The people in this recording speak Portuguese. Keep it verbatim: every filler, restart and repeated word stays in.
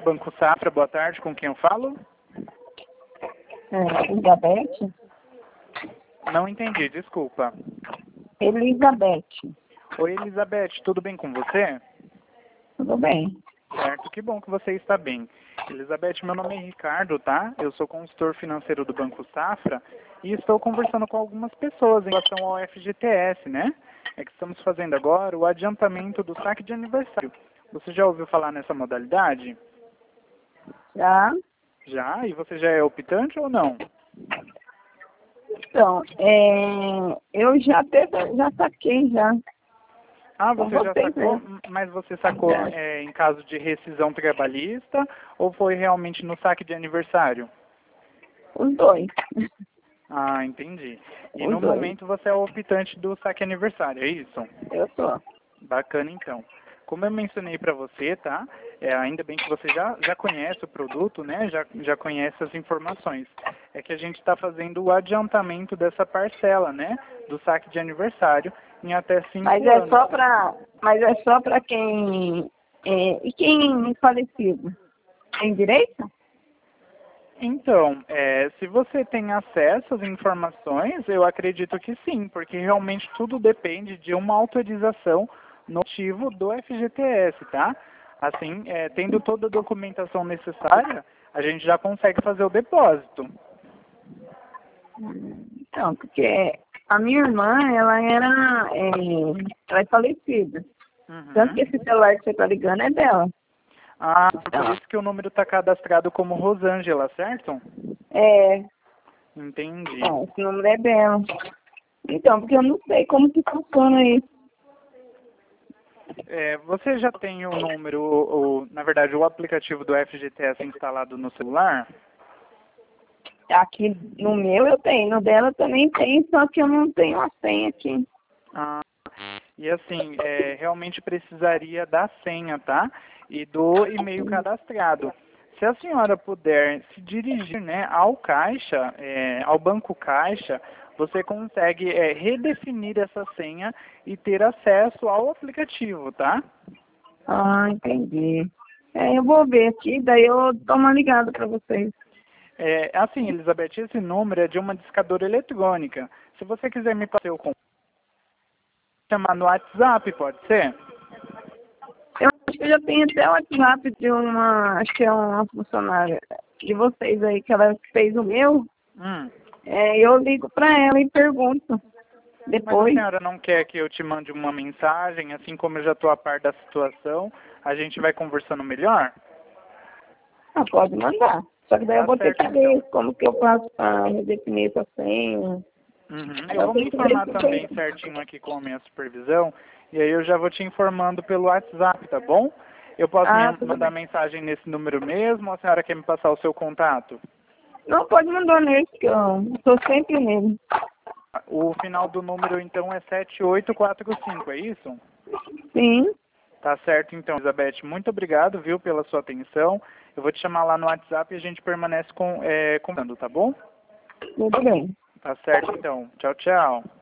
Banco Safra, boa tarde, com quem eu falo? É, Elizabeth? Não entendi, desculpa. Elizabeth. Oi, Elizabeth, tudo bem com você? Tudo bem. Certo, que bom que você está bem. Elizabeth, meu nome é Ricardo, tá? Eu sou consultor financeiro do Banco Safra e estou conversando com algumas pessoas em relação ao F G T S, né? É que estamos fazendo agora o adiantamento do saque de aniversário. Você já ouviu falar nessa modalidade? Já? Já? E você já é optante ou não? Então, é, eu já teve, já saquei já. Ah, Com você já vocês sacou? mesmo. Mas você sacou Já. é, em caso de rescisão trabalhista ou foi realmente no saque de aniversário? Os dois. Ah, entendi. E Os no dois. momento você é o optante do saque aniversário, é isso? Eu sou. Bacana então. Como eu mencionei para você, tá? É, ainda bem que você já, já conhece o produto, né? Já, já conhece as informações. É que a gente está fazendo o adiantamento dessa parcela, né? Do saque de aniversário em até cinco Mas é anos. só para, mas é só para quem é, e quem é falecido tem direito? Então, é, se você tem acesso às informações, eu acredito que sim, porque realmente tudo depende de uma autorização no ativo do F G T S, tá? Assim, é, tendo toda a documentação necessária, a gente já consegue fazer o depósito. Então, porque a minha irmã, ela era, é, ela é falecida. Tanto que Uhum. esse celular que você está ligando é dela. Ah, por Então, isso que o número está cadastrado como Rosângela, certo? é, Entendi. é, esse número é dela. Então, porque eu não sei como que funciona isso. É, você já tem o número, o, na verdade, o aplicativo do F G T S instalado no celular? Aqui no meu eu tenho, no dela também tem, só que eu não tenho a senha aqui. Ah, e assim, é, realmente precisaria da senha, tá? E do e-mail cadastrado. Se a senhora puder se dirigir, né, ao caixa, é, ao banco caixa, você consegue é, redefinir essa senha e ter acesso ao aplicativo, tá? Ah, entendi. É, eu vou ver aqui, daí eu dou uma ligada para vocês. É, assim, Elizabeth, esse número é de uma discadora eletrônica. Se você quiser me passar o contato, chamar no WhatsApp, pode ser? Eu acho que eu já tenho até o WhatsApp de uma, acho que é uma funcionária de vocês aí, que ela fez o meu. Hum. É, eu ligo para ela e pergunto Mas a depois. senhora não quer que eu te mande uma mensagem, assim como eu já estou a par da situação, a gente vai conversando melhor? Ah, pode mandar. Só que daí eu Tá vou ter certo, que então. ver como que eu faço para redefinir essa senha. Uhum. Aí Eu eu vou me tenho que ver informar se também tem. certinho aqui com a minha supervisão, e aí eu já vou te informando pelo WhatsApp, tá bom? Eu posso me Ah, tudo mandar bem. mensagem nesse número mesmo, ou a senhora quer me passar o seu contato? Não, pode mandar nesse, que eu estou sempre nele. O final do número, então, é sete oito quatro cinco, é isso? Sim, Tá certo, então, Elizabeth. Muito obrigado, viu, pela sua atenção. Eu vou te chamar lá no WhatsApp e a gente permanece com, é, conversando, tá bom? tudo bem. Tá certo, então. Tchau, tchau.